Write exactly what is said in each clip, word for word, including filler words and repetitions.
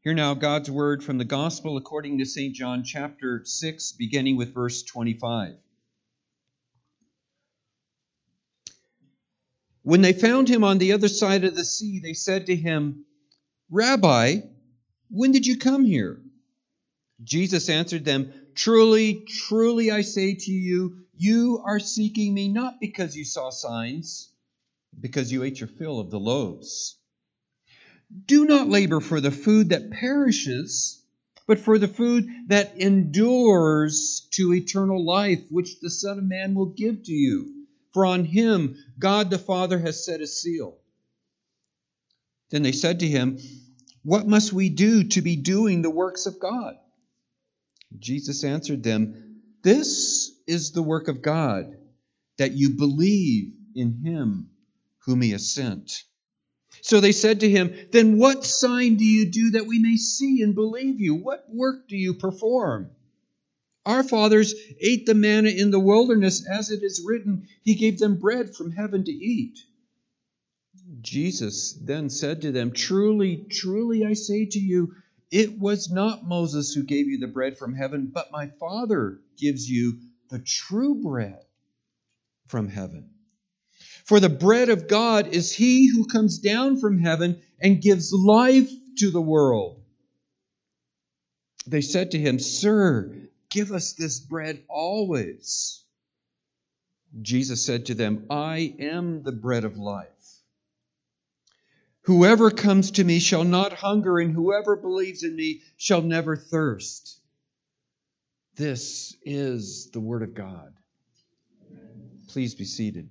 Hear now God's word from the Gospel according to Saint John chapter six, beginning with verse twenty-five. When they found him on the other side of the sea, they said to him, "Rabbi, when did you come here?" Jesus answered them, "Truly, truly I say to you, you are seeking me not because you saw signs, because you ate your fill of the loaves. Do not labor for the food that perishes, but for the food that endures to eternal life, which the Son of Man will give to you. For on him God the Father has set a seal." Then they said to him, "What must we do to be doing the works of God?" Jesus answered them, "This is the work of God, that you believe in him whom he has sent." So they said to him, "Then what sign do you do that we may see and believe you? What work do you perform? Our fathers ate the manna in the wilderness, as it is written, he gave them bread from heaven to eat." Jesus then said to them, "Truly, truly I say to you, it was not Moses who gave you the bread from heaven, but my Father gives you the true bread from heaven. For the bread of God is he who comes down from heaven and gives life to the world." They said to him, "Sir, give us this bread always." Jesus said to them, "I am the bread of life. Whoever comes to me shall not hunger, and whoever believes in me shall never thirst." This is the word of God. Please be seated.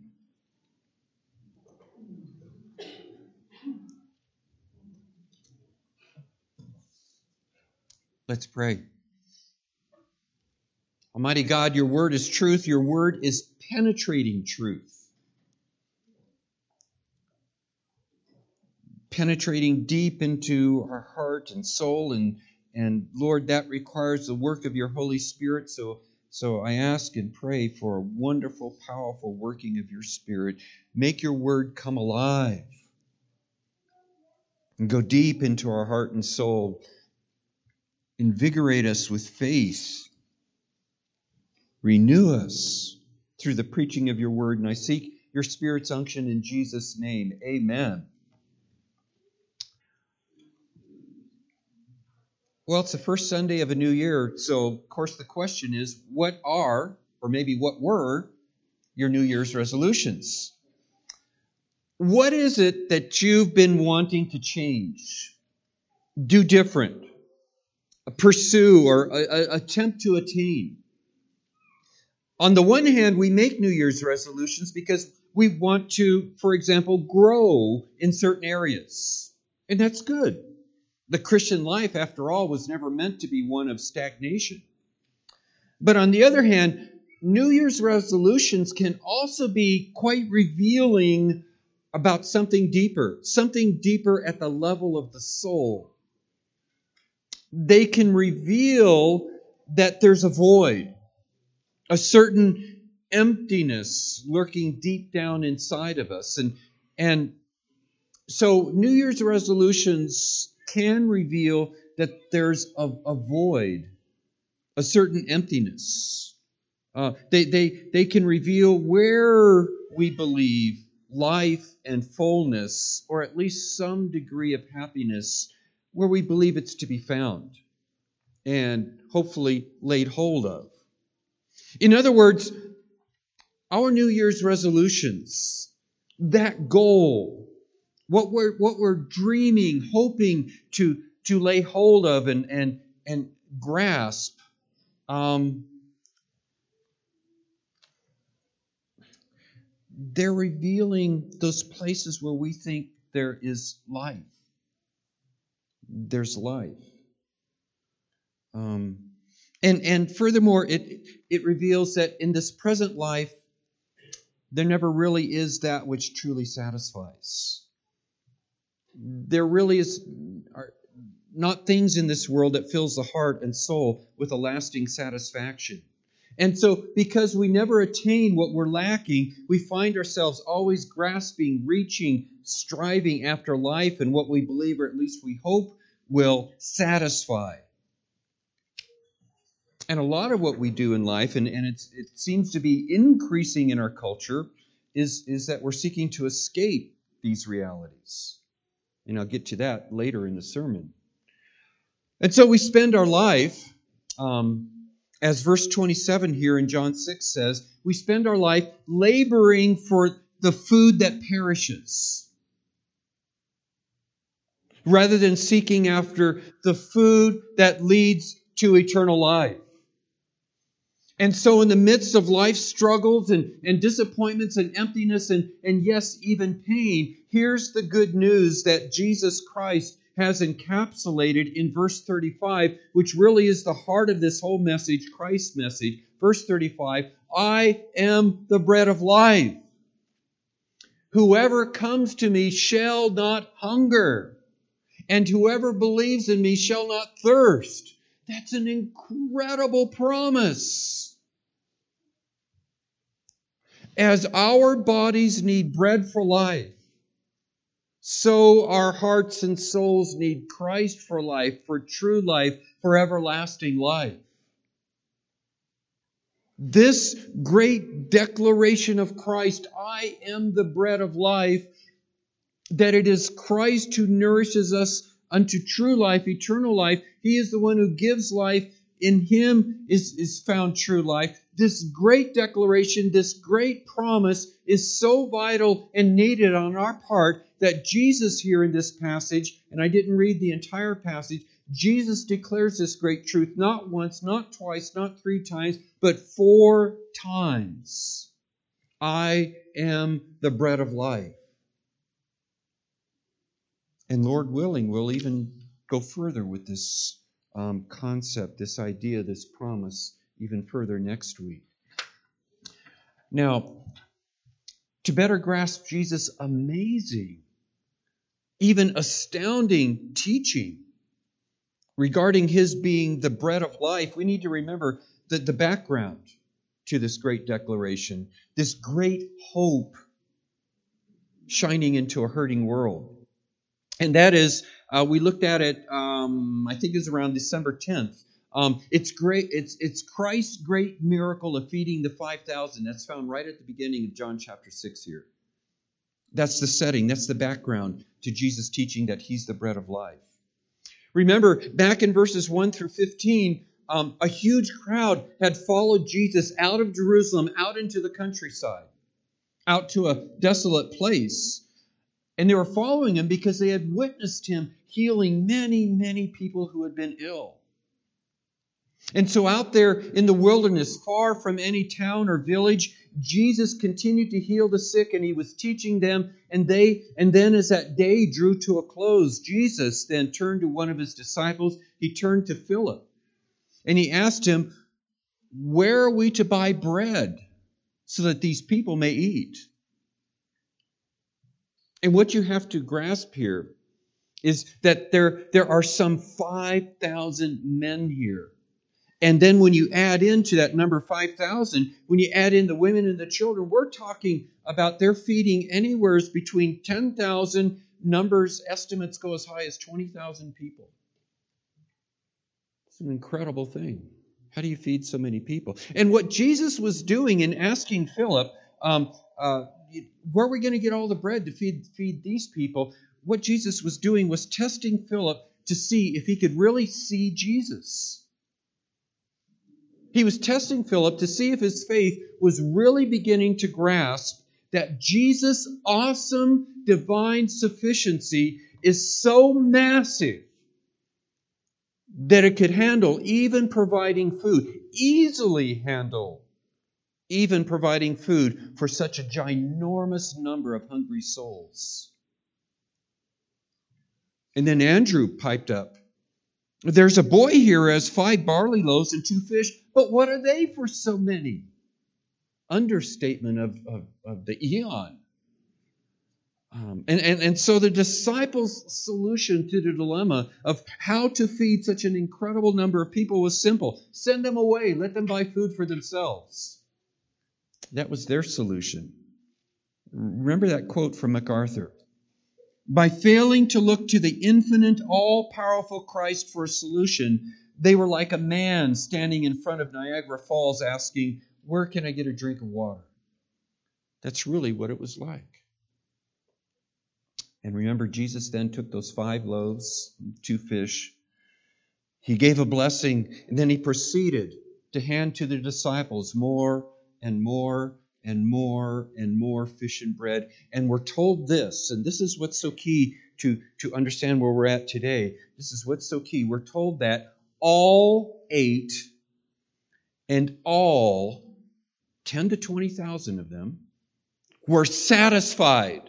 Let's pray. Almighty God, your word is truth. Your word is penetrating truth. Penetrating deep into our heart and soul. And, and Lord, that requires the work of your Holy Spirit. So, so I ask and pray for a wonderful, powerful working of your Spirit. Make your word come alive and go deep into our heart and soul. Invigorate us with faith. Renew us through the preaching of your word. And I seek your Spirit's unction in Jesus' name. Amen. Well, it's the first Sunday of a new year. So, of course, the question is, what are, or maybe what were, your New Year's resolutions? What is it that you've been wanting to change, do different, pursue, or uh, attempt to attain? On the one hand, we make New Year's resolutions because we want to, for example, grow in certain areas. And that's good. The Christian life, after all, was never meant to be one of stagnation. But on the other hand, New Year's resolutions can also be quite revealing about something deeper, something deeper at the level of the soul. They can reveal that there's a void, a certain emptiness lurking deep down inside of us. And, and so New Year's resolutions can reveal that there's a, a void, a certain emptiness. Uh, they, they, they can reveal where we believe life and fullness, or at least some degree of happiness, where we believe it's to be found and hopefully laid hold of. In other words, our New Year's resolutions, that goal, what we're what we're dreaming, hoping to to lay hold of and and and grasp, um, they're revealing those places where we think there is life. There's life. Um, and and furthermore, it it reveals that in this present life, there never really is that which truly satisfies. There really is are not things in this world that fills the heart and soul with a lasting satisfaction. And so, because we never attain what we're lacking, we find ourselves always grasping, reaching, striving after life and what we believe, or at least we hope, will satisfy. And a lot of what we do in life, and, and it's, it seems to be increasing in our culture, is, is that we're seeking to escape these realities. And I'll get to that later in the sermon. And so we spend our life, um, as verse twenty-seven here in John six says, we spend our life laboring for the food that perishes, rather than seeking after the food that leads to eternal life. And so in the midst of life's struggles and, and disappointments and emptiness and, and yes, even pain, here's the good news that Jesus Christ has encapsulated in verse thirty-five, which really is the heart of this whole message, Christ's message. Verse thirty-five, I am the bread of life. Whoever comes to me shall not hunger, and whoever believes in me shall not thirst. That's an incredible promise. As our bodies need bread for life, so our hearts and souls need Christ for life, for true life, for everlasting life. This great declaration of Christ, I am the bread of life, that it is Christ who nourishes us unto true life, eternal life. He is the one who gives life. In Him is, is found true life. This great declaration, this great promise is so vital and needed on our part that Jesus here in this passage, and I didn't read the entire passage, Jesus declares this great truth not once, not twice, not three times, but four times. I am the bread of life. And Lord willing, we'll even go further with this um, concept, this idea, this promise, even further next week. Now, to better grasp Jesus' amazing, even astounding teaching regarding His being the bread of life, we need to remember that the background to this great declaration, this great hope shining into a hurting world. And that is, uh, we looked at it, um, I think it was around December tenth. Um, it's great. It's it's Christ's great miracle of feeding the five thousand. That's found right at the beginning of John chapter six here. That's the setting. That's the background to Jesus' teaching that He's the bread of life. Remember, back in verses one through fifteen, um, a huge crowd had followed Jesus out of Jerusalem, out into the countryside, out to a desolate place. And they were following Him because they had witnessed Him healing many, many people who had been ill. And so out there in the wilderness, far from any town or village, Jesus continued to heal the sick, and He was teaching them. And they, and then as that day drew to a close, Jesus then turned to one of His disciples. He turned to Philip, and He asked him, "Where are we to buy bread so that these people may eat?" And what you have to grasp here is that there, there are some five thousand men here. And then when you add into that number five thousand, when you add in the women and the children, we're talking about they're feeding anywhere between ten thousand, numbers, estimates go as high as twenty thousand people. It's an incredible thing. How do you feed so many people? And what Jesus was doing in asking Philip, um, uh, where are we going to get all the bread to feed, feed these people? What Jesus was doing was testing Philip to see if he could really see Jesus. He was testing Philip to see if his faith was really beginning to grasp that Jesus' awesome divine sufficiency is so massive that it could handle even providing food, easily handle even providing food for such a ginormous number of hungry souls. And then Andrew piped up, "There's a boy here who has five barley loaves and two fish, but what are they for so many?" Understatement of, of, of the eon. Um, and, and, and so the disciples' solution to the dilemma of how to feed such an incredible number of people was simple. Send them away. Let them buy food for themselves. That was their solution. Remember that quote from MacArthur. By failing to look to the infinite, all-powerful Christ for a solution, they were like a man standing in front of Niagara Falls asking, "Where can I get a drink of water?" That's really what it was like. And remember, Jesus then took those five loaves, two fish. He gave a blessing, and then he proceeded to hand to the disciples more and more and more and more fish and bread. And we're told this, and this is what's so key to, to understand where we're at today. This is what's so key. We're told that all ate, and all, ten to twenty thousand of them, were satisfied.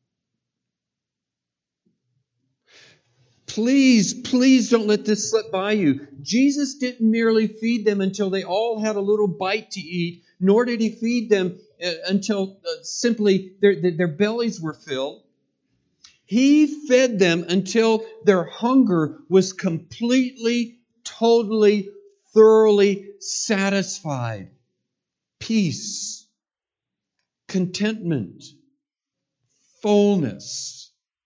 Please, please don't let this slip by you. Jesus didn't merely feed them until they all had a little bite to eat, nor did he feed them uh, until uh, simply their, their bellies were filled. He fed them until their hunger was completely, totally, thoroughly satisfied. Peace, contentment, fullness.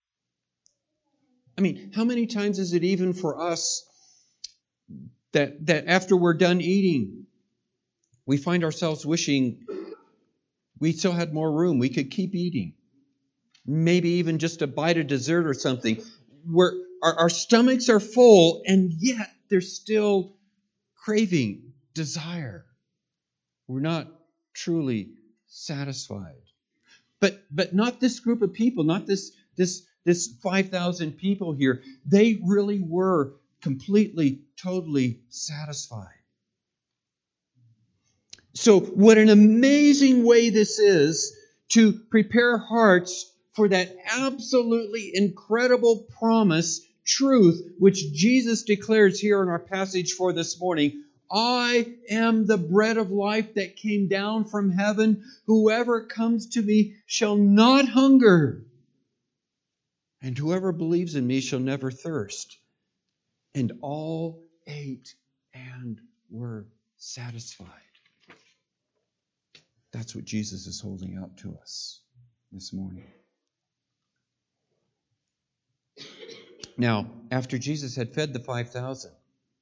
I mean, how many times is it even for us that, that after we're done eating, we find ourselves wishing we still had more room, we could keep eating? Maybe even just a bite of dessert or something. Where our, our stomachs are full, and yet there's still craving, desire. We're not truly satisfied. But but not this group of people, not this this this five thousand people here. They really were completely, totally satisfied. So what an amazing way this is to prepare hearts for that absolutely incredible promise, truth, which Jesus declares here in our passage for this morning. I am the bread of life that came down from heaven. Whoever comes to me shall not hunger, and whoever believes in me shall never thirst. And all ate and were satisfied. That's what Jesus is holding out to us this morning. Now, after Jesus had fed the five thousand,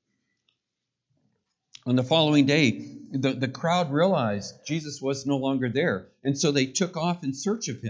on the following day, the, the crowd realized Jesus was no longer there, and so they took off in search of him.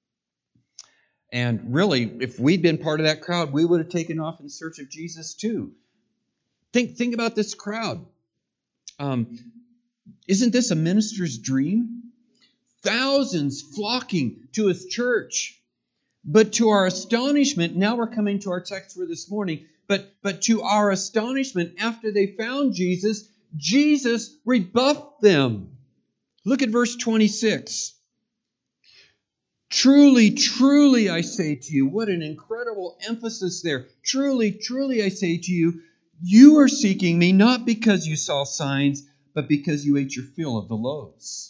And really, if we'd been part of that crowd, we would have taken off in search of Jesus too. Think, think about this crowd. Um, isn't this a minister's dream? Thousands flocking to his church. But to our astonishment, now we're coming to our text for this morning, but, but to our astonishment, after they found Jesus, Jesus rebuffed them. Look at verse twenty-six. Truly, truly, I say to you, what an incredible emphasis there. Truly, truly, I say to you, you are seeking me not because you saw signs, but because you ate your fill of the loaves.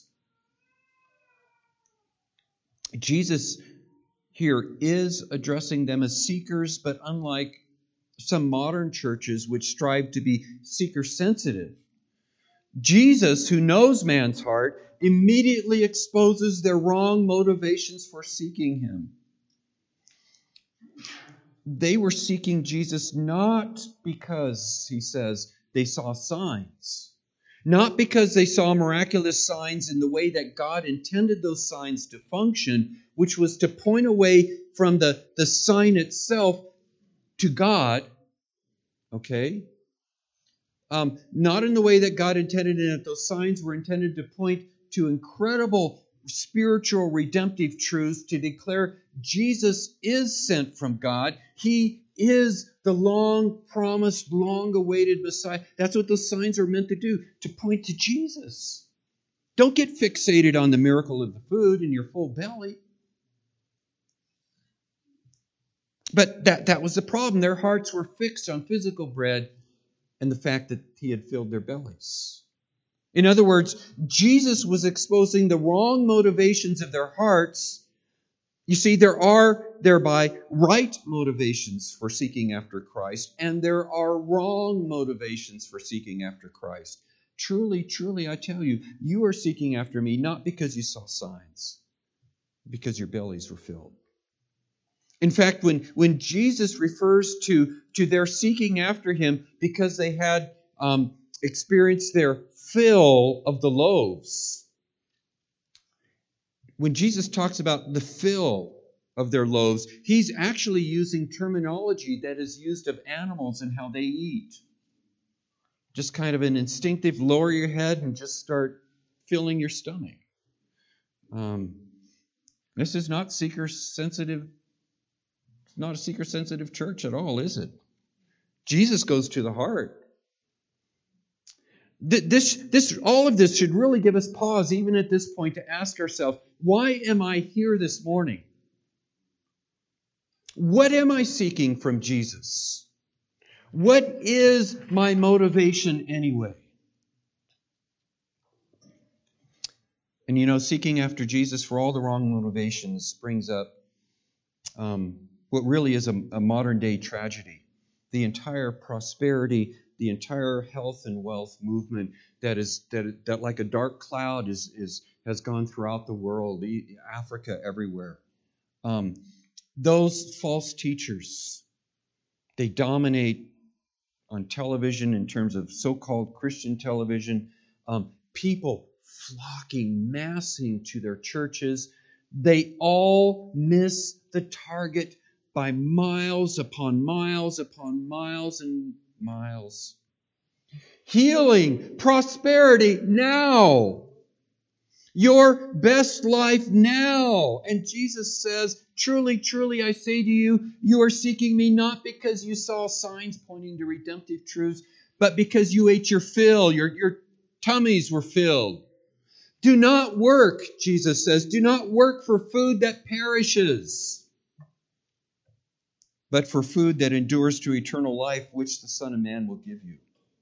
Jesus here is addressing them as seekers, but unlike some modern churches which strive to be seeker-sensitive, Jesus, who knows man's heart, immediately exposes their wrong motivations for seeking him. They were seeking Jesus not because, he says, they saw signs. Not because they saw miraculous signs in the way that God intended those signs to function, which was to point away from the, the sign itself to God. Okay? Um, not in the way that God intended it. Those signs were intended to point to incredible spiritual redemptive truths, to declare Jesus is sent from God. He is the long-promised, long-awaited Messiah. That's what those signs are meant to do, to point to Jesus. Don't get fixated on the miracle of the food in your full belly. But that, that was the problem. Their hearts were fixed on physical bread and the fact that he had filled their bellies. In other words, Jesus was exposing the wrong motivations of their hearts. You see, there are thereby right motivations for seeking after Christ, and there are wrong motivations for seeking after Christ. Truly, truly, I tell you, you are seeking after me not because you saw signs, because your bellies were filled. In fact, when, when Jesus refers to, to their seeking after him because they had um, experienced their fill of the loaves, when Jesus talks about the fill of their loaves, he's actually using terminology that is used of animals and how they eat. Just kind of an instinctive lower your head and just start filling your stomach. Um, this is not seeker-sensitive, not a seeker-sensitive church at all, is it? Jesus goes to the heart. This, this, all of this should really give us pause, even at this point, to ask ourselves, why am I here this morning? What am I seeking from Jesus? What is my motivation anyway? And you know, seeking after Jesus for all the wrong motivations brings up um, what really is a, a modern-day tragedy. The entire prosperity, the entire health and wealth movement that is that that like a dark cloud is is has gone throughout the world, Africa, everywhere. Um, those false teachers, they dominate on television in terms of so-called Christian television. Um, people flocking, massing to their churches. They all miss the target by miles upon miles upon miles and miles. Healing, prosperity now. Your best life now. And Jesus says, truly, truly, I say to you, you are seeking me not because you saw signs pointing to redemptive truths, but because you ate your fill, your, your tummies were filled. Do not work, Jesus says, do not work for food that perishes, but for food that endures to eternal life, which the Son of Man will give you.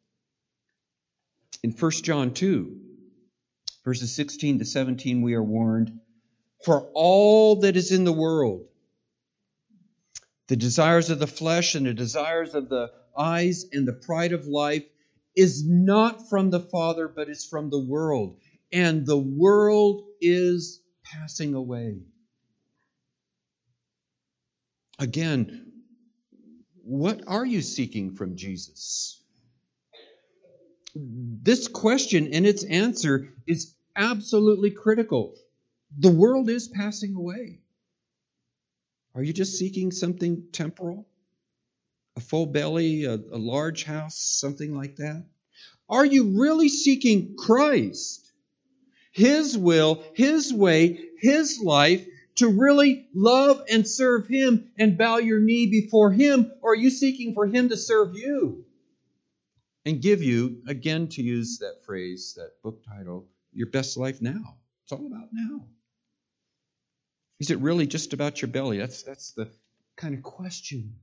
In First John two, verses sixteen to seventeen, we are warned, for all that is in the world, the desires of the flesh and the desires of the eyes and the pride of life, is not from the Father, but is from the world. And the world is passing away. Again, what are you seeking from Jesus? This question and its answer is absolutely critical. The world is passing away. Are you just seeking something temporal? A full belly, a, a large house, something like that? Are you really seeking Christ? His will, His way, His life, to really love and serve Him and bow your knee before Him? Or are you seeking for Him to serve you and give you, again to use that phrase, that book title, your best life now? It's all about now. Is it really just about your belly? That's, that's the kind of question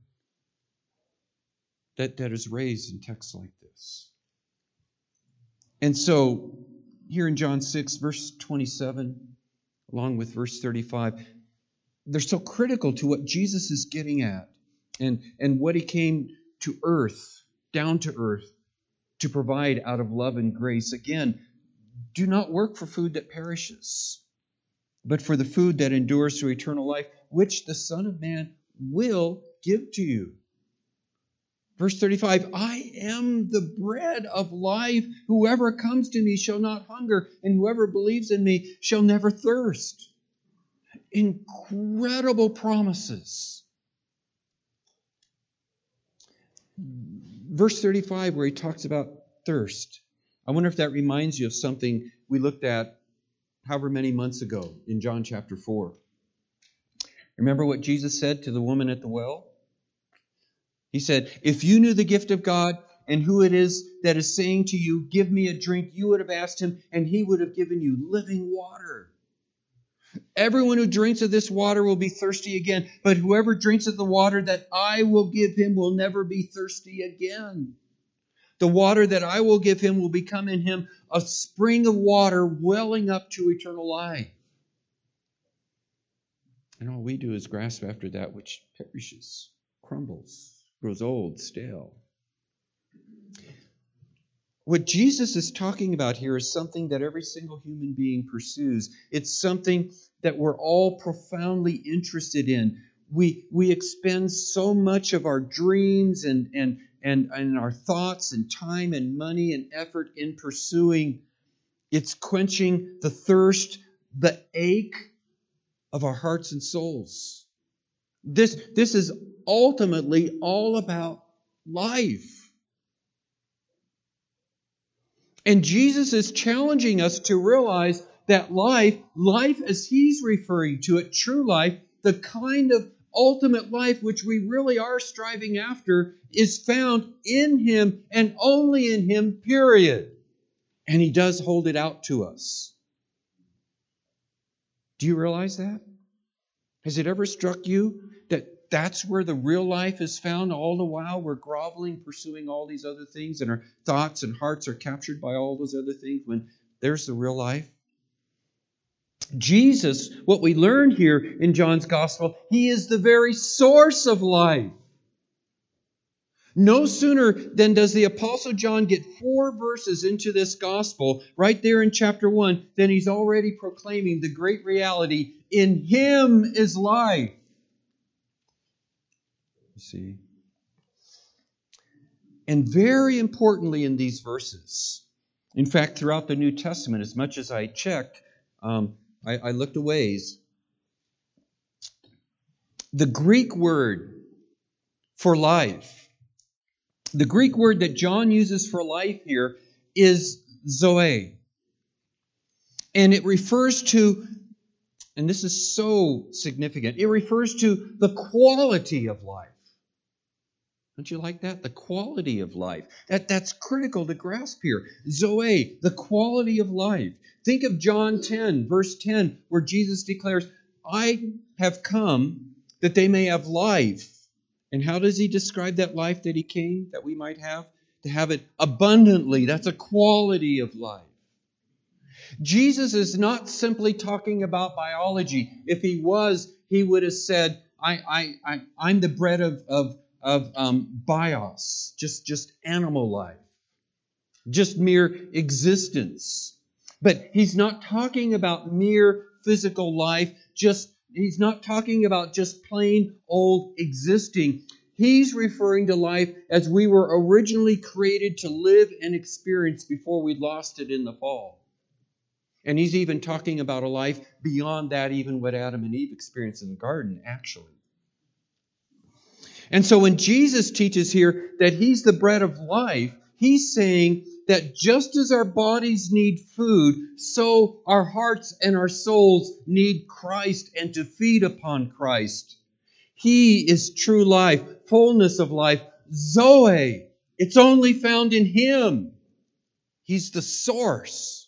that, that is raised in texts like this. And so, here in John six, verse twenty-seven, along with verse thirty-five, they're so critical to what Jesus is getting at and, and what He came to earth, down to earth, to provide out of love and grace. Again, do not work for food that perishes, but for the food that endures to eternal life, which the Son of Man will give to you. Verse thirty-five, I am the bread of life. Whoever comes to me shall not hunger, and whoever believes in me shall never thirst. Incredible promises. Verse thirty-five, where he talks about thirst. I wonder if that reminds you of something we looked at however many months ago in John chapter four. Remember what Jesus said to the woman at the well? He said, if you knew the gift of God and who it is that is saying to you, give me a drink, you would have asked Him, and He would have given you living water. Everyone who drinks of this water will be thirsty again, but whoever drinks of the water that I will give him will never be thirsty again. The water that I will give him will become in him a spring of water welling up to eternal life. And all we do is grasp after that which perishes, crumbles, grows old, stale. What Jesus is talking about here is something that every single human being pursues. It's something that we're all profoundly interested in. we we expend so much of our dreams and, and, and, and our thoughts and time and money and effort in pursuing. It's quenching the thirst, the ache of our hearts and souls. This, this is ultimately all about life. And Jesus is challenging us to realize that life, life as He's referring to it, true life, the kind of ultimate life which we really are striving after, is found in Him and only in Him, period. And He does hold it out to us. Do you realize that? Has it ever struck you that that's where the real life is found? All the while we're groveling, pursuing all these other things, and our thoughts and hearts are captured by all those other things, when there's the real life. Jesus, what we learn here in John's Gospel, He is the very source of life. No sooner than does the Apostle John get four verses into this Gospel, right there in chapter one, than he's already proclaiming the great reality: in Him is life. You see? And very importantly in these verses, in fact, throughout the New Testament, as much as I checked, um, I, I looked a ways, the Greek word for life, the Greek word that John uses for life here is zoe. And it refers to, and this is so significant, it refers to the quality of life. Don't you like that? The quality of life. That, that's critical to grasp here. Zoe, the quality of life. Think of John ten, verse ten, where Jesus declares, I have come that they may have life. And how does He describe that life that He came that we might have? To have it abundantly. That's a quality of life. Jesus is not simply talking about biology. If He was, He would have said, I, I, I, I'm the bread of, of, of um, bios, just, just animal life, just mere existence. But He's not talking about mere physical life, just He's not talking about just plain old existing. He's referring to life as we were originally created to live and experience before we lost it in the fall. And He's even talking about a life beyond that, even what Adam and Eve experienced in the garden, actually. And so when Jesus teaches here that He's the bread of life, He's saying that just as our bodies need food, so our hearts and our souls need Christ and to feed upon Christ. He is true life, fullness of life, Zoe. It's only found in Him. He's the source.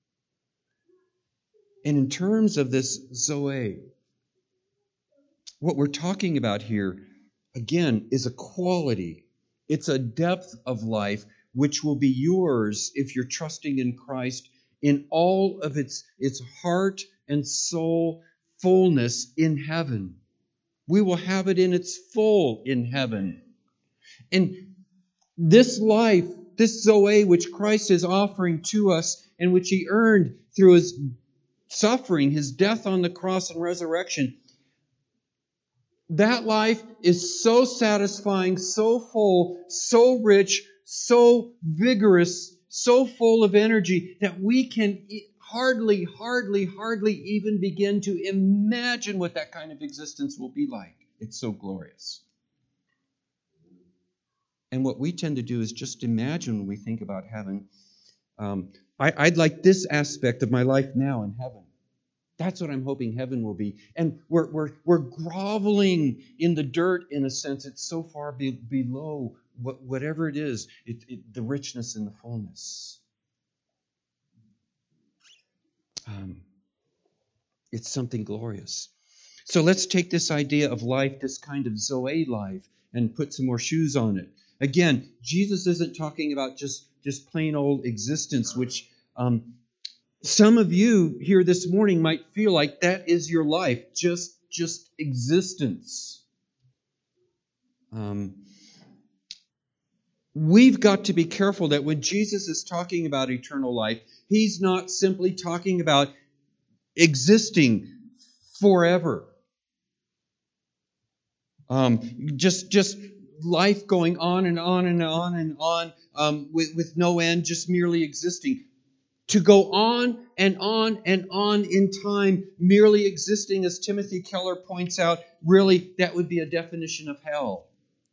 And in terms of this Zoe, what we're talking about here, again, is a quality. It's a depth of life which will be yours if you're trusting in Christ in all of its, its heart and soul fullness in heaven. We will have it in its full in heaven. And this life, this Zoe which Christ is offering to us and which He earned through His suffering, His death on the cross and resurrection, that life is so satisfying, so full, so rich, so vigorous, so full of energy that we can hardly, hardly, hardly even begin to imagine what that kind of existence will be like. It's so glorious. And what we tend to do is just imagine when we think about heaven. Um, I, I'd like this aspect of my life now in heaven. That's what I'm hoping heaven will be. And we're we're we're groveling in the dirt in a sense. It's so far be, below what, whatever it is, it, it, the richness and the fullness. Um, it's something glorious. So let's take this idea of life, this kind of Zoe life, and put some more shoes on it. Again, Jesus isn't talking about just, just plain old existence, which um, some of you here this morning might feel like that is your life, just, just existence. Um, we've got to be careful that when Jesus is talking about eternal life, He's not simply talking about existing forever. Um, just, just life going on and on and on and on um, with, with no end, just merely existing. To go on and on and on in time, merely existing, as Timothy Keller points out, really, that would be a definition of hell.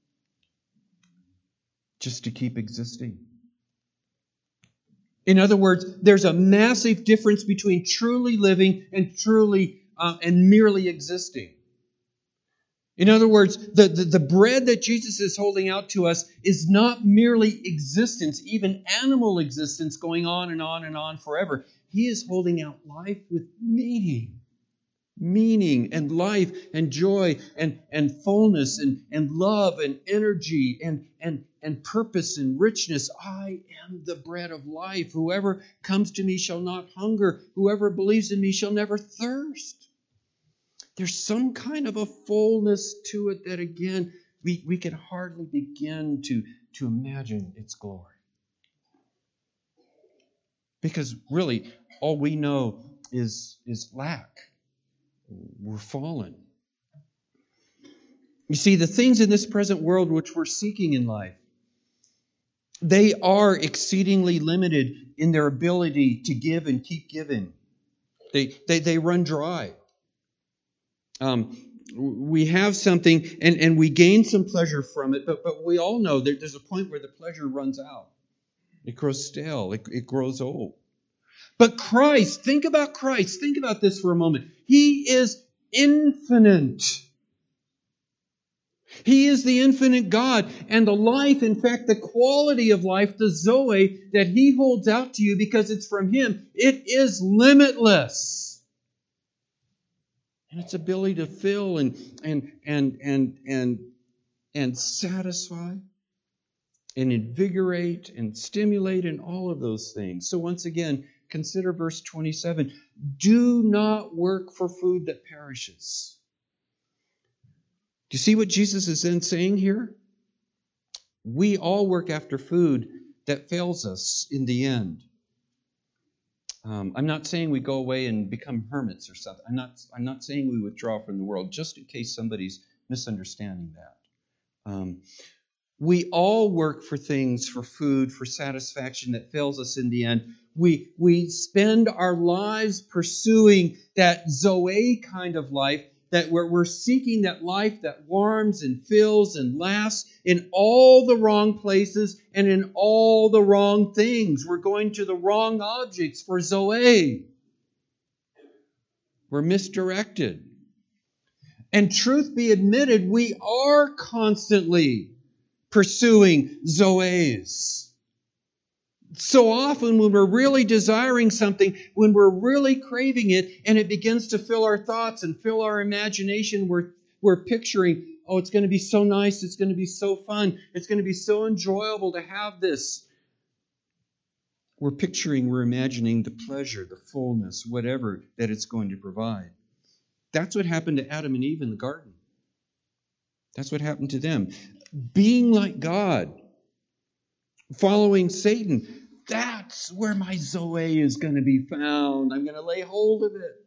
Just to keep existing. In other words, there's a massive difference between truly living and truly uh, and merely existing. In other words, the, the, the bread that Jesus is holding out to us is not merely existence, even animal existence going on and on and on forever. He is holding out life with meaning. Meaning and life and joy and, and fullness and, and love and energy and, and, and purpose and richness. I am the bread of life. Whoever comes to me shall not hunger. Whoever believes in me shall never thirst. There's some kind of a fullness to it that, again, we, we can hardly begin to, to imagine its glory. Because really, all we know is, is lack. We're fallen. You see, the things in this present world which we're seeking in life, they are exceedingly limited in their ability to give and keep giving. They, they, they run dry. Um, we have something and, and we gain some pleasure from it, but, but we all know that there's a point where the pleasure runs out. It grows stale. It, it grows old. But Christ, think about Christ. Think about this for a moment. He is infinite. He is the infinite God. And the life, in fact, the quality of life, the Zoe that He holds out to you because it's from Him, it is limitless. And its ability to fill and and and and and and satisfy and invigorate and stimulate and all of those things. So once again, consider verse twenty-seven. Do not work for food that perishes. Do you see what Jesus is then saying here? We all work after food that fails us in the end. Um, I'm not saying we go away and become hermits or something. I'm not, I'm not saying we withdraw from the world, just in case somebody's misunderstanding that. Um, we all work for things, for food, for satisfaction that fails us in the end. We, we spend our lives pursuing that Zoe kind of life, that where we're seeking that life that warms and fills and lasts in all the wrong places and in all the wrong things. We're going to the wrong objects for Zoe. We're misdirected. And truth be admitted, we are constantly pursuing Zoes. So often when we're really desiring something, when we're really craving it, and it begins to fill our thoughts and fill our imagination, we're, we're picturing, oh, it's going to be so nice, it's going to be so fun, it's going to be so enjoyable to have this. We're picturing, we're imagining the pleasure, the fullness, whatever that it's going to provide. That's what happened to Adam and Eve in the garden. That's what happened to them. Being like God, following Satan, that's where my Zoe is going to be found. I'm going to lay hold of it.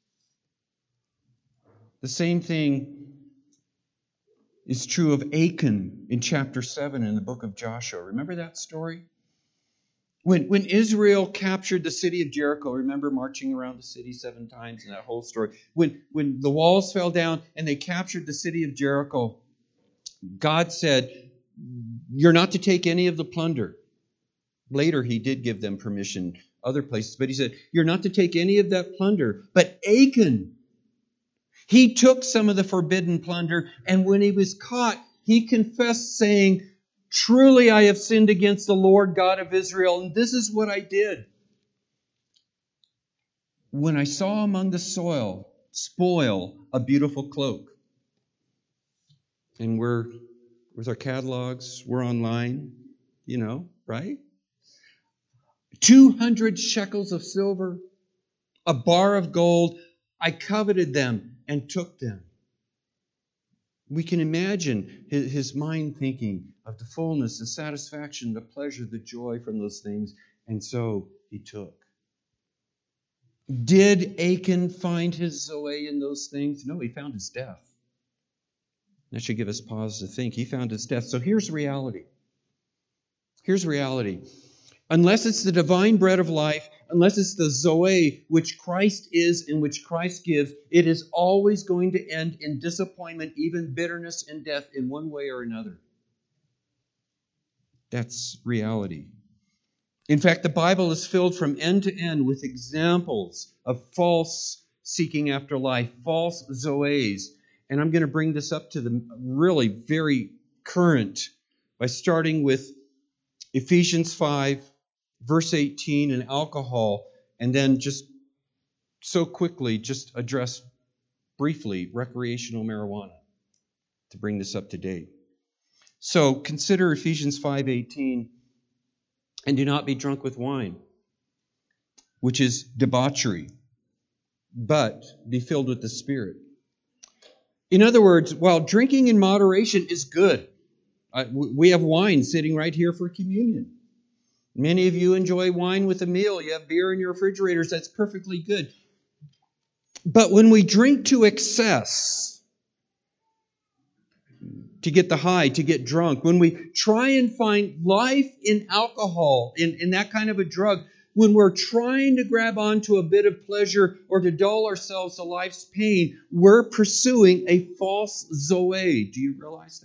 The same thing is true of Achan in chapter seven in the book of Joshua. Remember that story? When, when Israel captured the city of Jericho, remember marching around the city seven times in that whole story? When, when the walls fell down and they captured the city of Jericho, God said, you're not to take any of the plunder. Later, He did give them permission other places, but He said, you're not to take any of that plunder. But Achan, he took some of the forbidden plunder, and when he was caught, he confessed, saying, truly I have sinned against the Lord God of Israel, and this is what I did. When I saw among the soil spoil a beautiful cloak, and we're with our catalogs, we're online, you know, right? two hundred shekels of silver, a bar of gold, I coveted them and took them. We can imagine his, his mind thinking of the fullness, the satisfaction, the pleasure, the joy from those things, and so he took. Did Achan find his Zoe in those things? No, he found his death. That should give us pause to think. He found his death. So here's reality. Here's reality. Unless it's the divine bread of life, unless it's the Zoe, which Christ is and which Christ gives, it is always going to end in disappointment, even bitterness and death in one way or another. That's reality. In fact, the Bible is filled from end to end with examples of false seeking after life, false Zoes. And I'm going to bring this up to the really very current by starting with Ephesians five, verse eighteen, and alcohol, and then just so quickly just address briefly recreational marijuana to bring this up to date. So consider Ephesians five eighteen, and do not be drunk with wine, which is debauchery, but be filled with the Spirit. In other words, while drinking in moderation is good, uh, we have wine sitting right here for communion. Many of you enjoy wine with a meal. You have beer in your refrigerators. That's perfectly good. But when we drink to excess, to get the high, to get drunk, when we try and find life in alcohol, in, in that kind of a drug, when we're trying to grab onto a bit of pleasure or to dull ourselves to life's pain, we're pursuing a false Zoe. Do you realize that?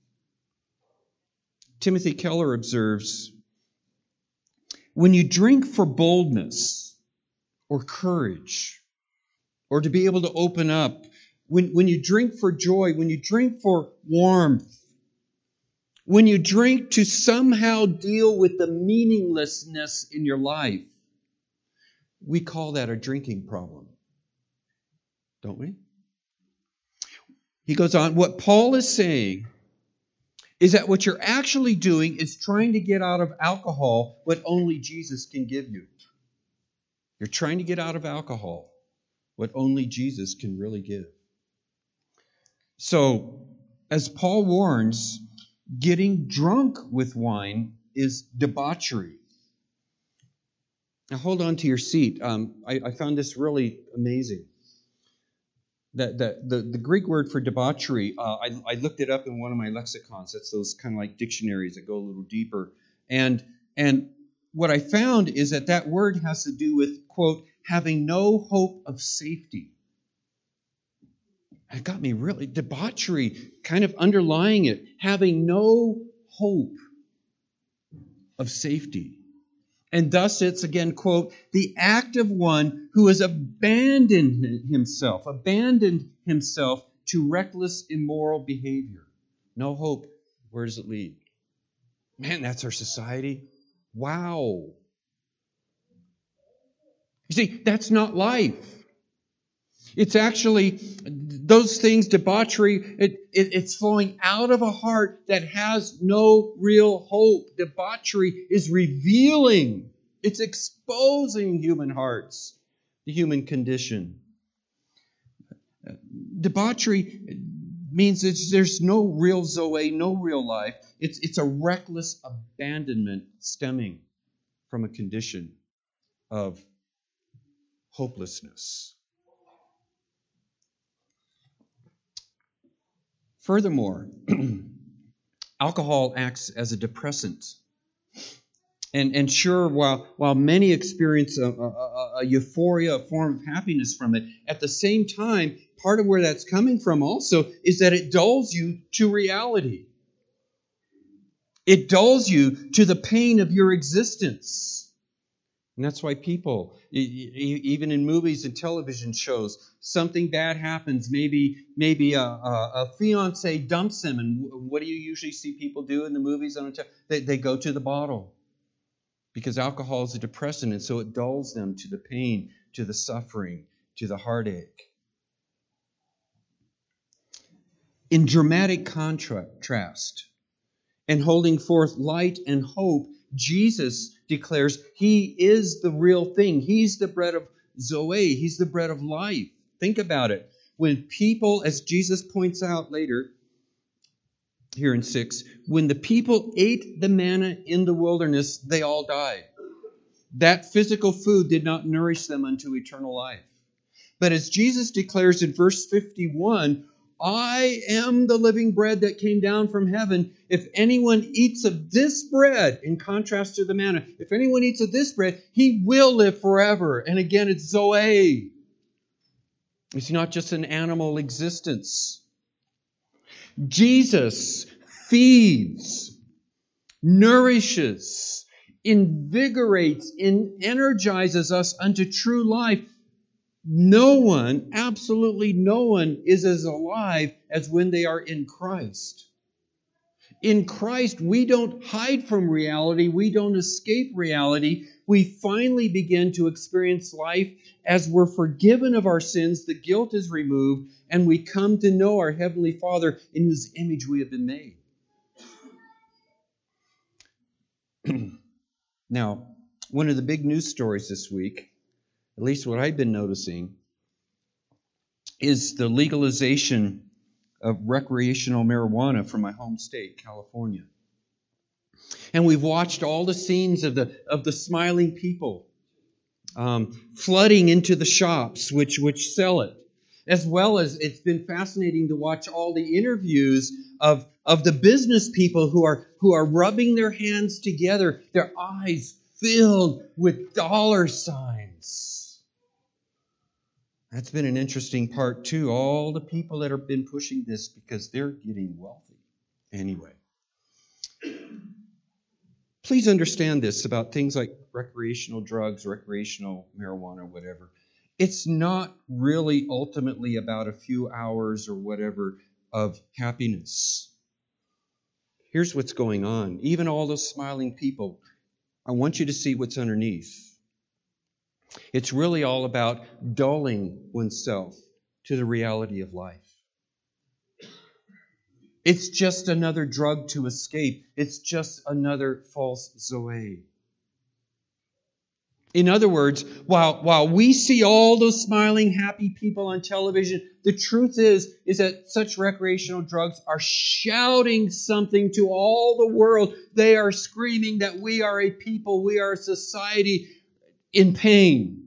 Timothy Keller observes, when you drink for boldness or courage or to be able to open up, when, when you drink for joy, when you drink for warmth, when you drink to somehow deal with the meaninglessness in your life, we call that a drinking problem, don't we? He goes on, what Paul is saying is that what you're actually doing is trying to get out of alcohol what only Jesus can give you. You're trying to get out of alcohol what only Jesus can really give. So, as Paul warns, getting drunk with wine is debauchery. Now hold on to your seat. Um, I, I found this really amazing. That the, the, the Greek word for debauchery, uh, I, I looked it up in one of my lexicons. That's those kind of like dictionaries that go a little deeper. And, and what I found is that that word has to do with, quote, having no hope of safety. It got me really, debauchery, kind of underlying it, having no hope of safety. And thus it's, again, quote, the act of one who has abandoned himself, abandoned himself to reckless, immoral behavior. No hope. Where does it lead? Man, that's our society. Wow. You see, that's not life. It's actually, those things, debauchery, it, it, it's flowing out of a heart that has no real hope. Debauchery is revealing, it's exposing human hearts, the human condition. Debauchery means it's, there's no real Zoe, no real life. It's, it's a reckless abandonment stemming from a condition of hopelessness. Furthermore, alcohol acts as a depressant. And, and sure, while, while many experience a, a, a euphoria, a form of happiness from it, at the same time, part of where that's coming from also is that it dulls you to reality. It dulls you to the pain of your existence. And that's why people, even in movies and television shows, something bad happens. Maybe maybe a, a, a fiance dumps him, and what do you usually see people do in the movies? They, they go to the bottle because alcohol is a depressant, and so it dulls them to the pain, to the suffering, to the heartache. In dramatic contrast and holding forth light and hope, Jesus declares he is the real thing. He's the bread of Zoe. He's the bread of life. Think about it. When people, as Jesus points out later, here in six, when the people ate the manna in the wilderness, they all died. That physical food did not nourish them unto eternal life. But as Jesus declares in verse fifty-one, I am the living bread that came down from heaven. If anyone eats of this bread, in contrast to the manna, if anyone eats of this bread, he will live forever. And again, it's Zoe. It's not just an animal existence. Jesus feeds, nourishes, invigorates, and energizes us unto true life. No one, absolutely no one, is as alive as when they are in Christ. In Christ, we don't hide from reality. We don't escape reality. We finally begin to experience life as we're forgiven of our sins, the guilt is removed, and we come to know our Heavenly Father in whose image we have been made. Now, one of the big news stories this week, at least what I've been noticing, is the legalization of recreational marijuana from my home state, California. And we've watched all the scenes of the of the smiling people um, flooding into the shops which which sell it, as well as it's been fascinating to watch all the interviews of of the business people who are who are rubbing their hands together, their eyes filled with dollar signs. That's been an interesting part too. All the people that have been pushing this because they're getting wealthy. Anyway, please understand this about things like recreational drugs, recreational marijuana, whatever. It's not really ultimately about a few hours or whatever of happiness. Here's what's going on. Even all those smiling people, I want you to see what's underneath. It's really all about dulling oneself to the reality of life. It's just another drug to escape. It's just another false Zoe. In other words, while, while we see all those smiling, happy people on television, the truth is, is that such recreational drugs are shouting something to all the world. They are screaming that we are a people, we are a society in pain.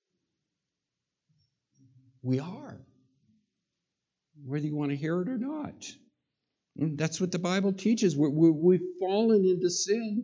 We are. Whether you want to hear it or not. That's what the Bible teaches. We're, we're, we've fallen into sin.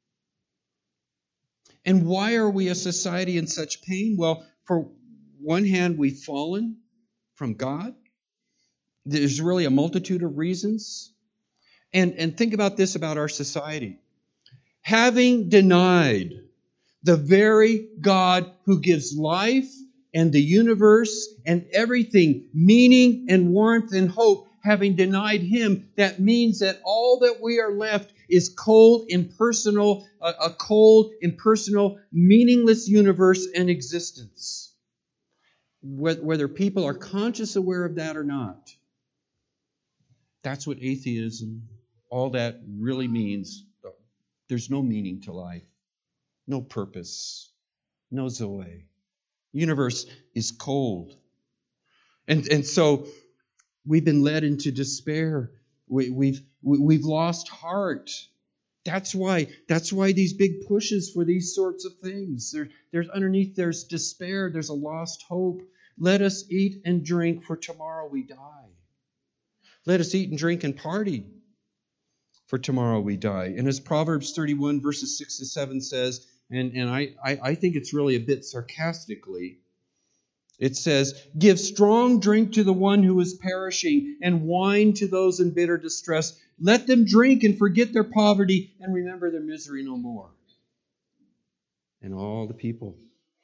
And why are we a society in such pain? Well, for one hand, we've fallen from God. There's really a multitude of reasons. And, and think about this about our society. Having denied the very God who gives life and the universe and everything, meaning and warmth and hope, having denied Him, that means that all that we are left is cold, impersonal, a, a cold, impersonal, meaningless universe and existence. Whether people are conscious aware of that or not, that's what atheism, all that really means. There's no meaning to life, no purpose, no Zoe. Universe is cold. And, and so we've been led into despair. We, we've we've lost heart. That's why that's why these big pushes for these sorts of things. There, there's underneath there's despair. There's a lost hope. Let us eat and drink, for tomorrow we die. Let us eat and drink and party, for tomorrow we die. And as Proverbs thirty-one verses six to seven says, and and I I, I think it's really a bit sarcastically. It says, give strong drink to the one who is perishing, and wine to those in bitter distress. Let them drink and forget their poverty, and remember their misery no more. And all the people.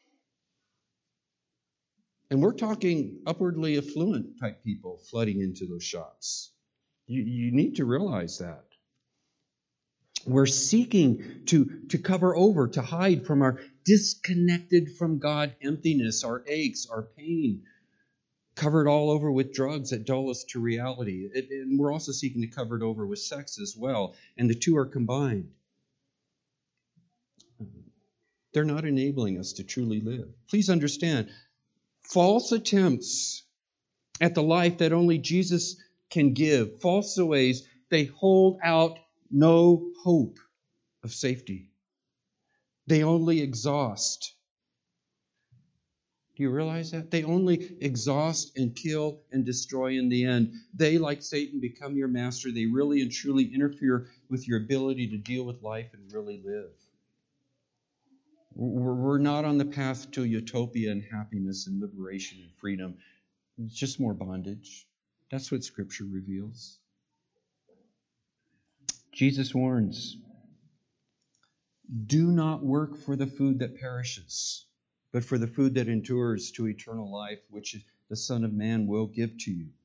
And we're talking upwardly affluent type people flooding into those shops. You, you need to realize that. We're seeking to, to cover over, to hide from our disconnected from God emptiness, our aches, our pain, covered all over with drugs that dull us to reality. It, and we're also seeking to cover it over with sex as well. And the two are combined. They're not enabling us to truly live. Please understand, false attempts at the life that only Jesus can give, false ways, they hold out no hope of safety. They only exhaust. Do you realize that? They only exhaust and kill and destroy in the end. They, like Satan, become your master. They really and truly interfere with your ability to deal with life and really live. We're not on the path to utopia and happiness and liberation and freedom. It's just more bondage. That's what Scripture reveals. Jesus warns, do not work for the food that perishes, but for the food that endures to eternal life, which the Son of Man will give to you.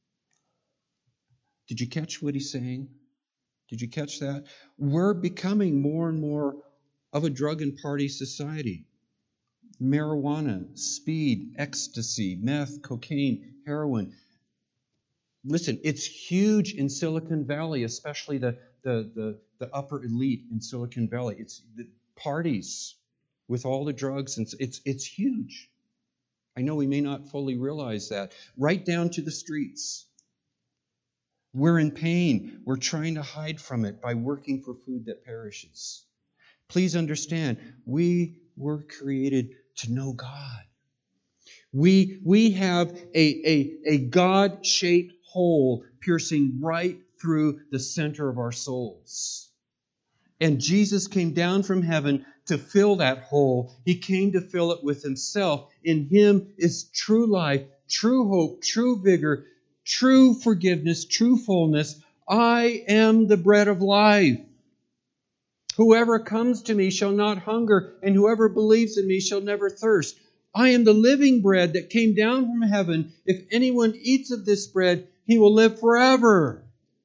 Did you catch what he's saying? Did you catch that? We're becoming more and more of a drug and party society. Marijuana, speed, ecstasy, meth, cocaine, heroin. Listen, it's huge in Silicon Valley, especially the, the, the, the upper elite in Silicon Valley. It's the parties with all the drugs, and it's it's huge. I know we may not fully realize that. Right down to the streets. We're in pain. We're trying to hide from it by working for food that perishes. Please understand, we were created to know God. We, we have a, a, a God-shaped hole piercing right through the center of our souls. And Jesus came down from heaven to fill that hole. He came to fill it with himself. In him is true life, true hope, true vigor, true forgiveness, true fullness. I am the bread of life. Whoever comes to me shall not hunger, and whoever believes in me shall never thirst. I am the living bread that came down from heaven. If anyone eats of this bread, he will live forever.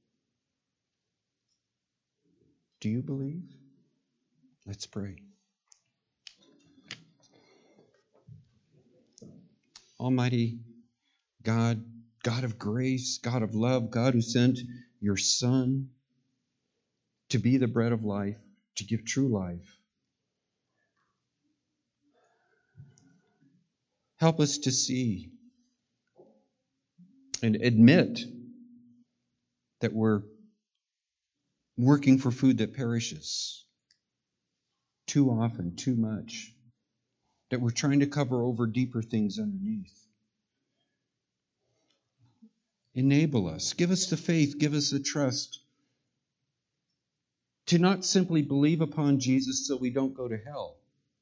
Do you believe? Let's pray. Almighty God, God of grace, God of love, God who sent your Son to be the bread of life, to give true life. Help us to see and admit that we're working for food that perishes too often, too much, that we're trying to cover over deeper things underneath. Enable us. Give us the faith. Give us the trust to not simply believe upon Jesus so we don't go to hell,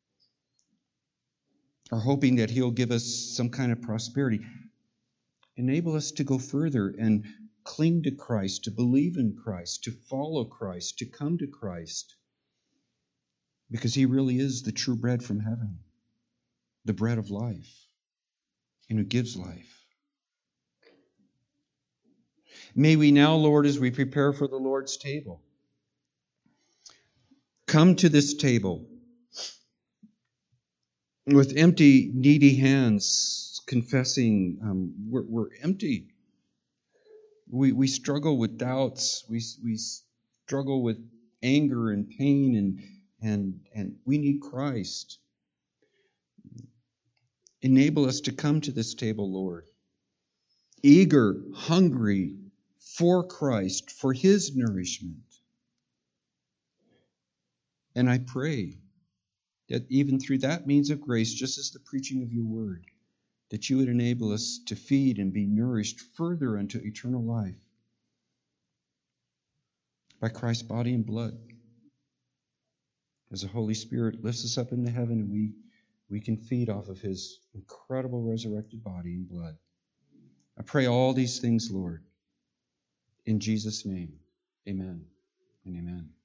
or hoping that he'll give us some kind of prosperity. Enable us to go further and cling to Christ, to believe in Christ, to follow Christ, to come to Christ, because he really is the true bread from heaven, the bread of life, and who gives life. May we now, Lord, as we prepare for the Lord's table, come to this table with empty, needy hands, confessing um, we're, we're empty. We we struggle with doubts. We we struggle with anger and pain, and and and we need Christ. Enable us to come to this table, Lord, eager, hungry for Christ, for his nourishment. And I pray that even through that means of grace, just as the preaching of your word, that you would enable us to feed and be nourished further unto eternal life by Christ's body and blood. As the Holy Spirit lifts us up into heaven, and we, we can feed off of his incredible resurrected body and blood. I pray all these things, Lord, in Jesus' name. Amen and amen.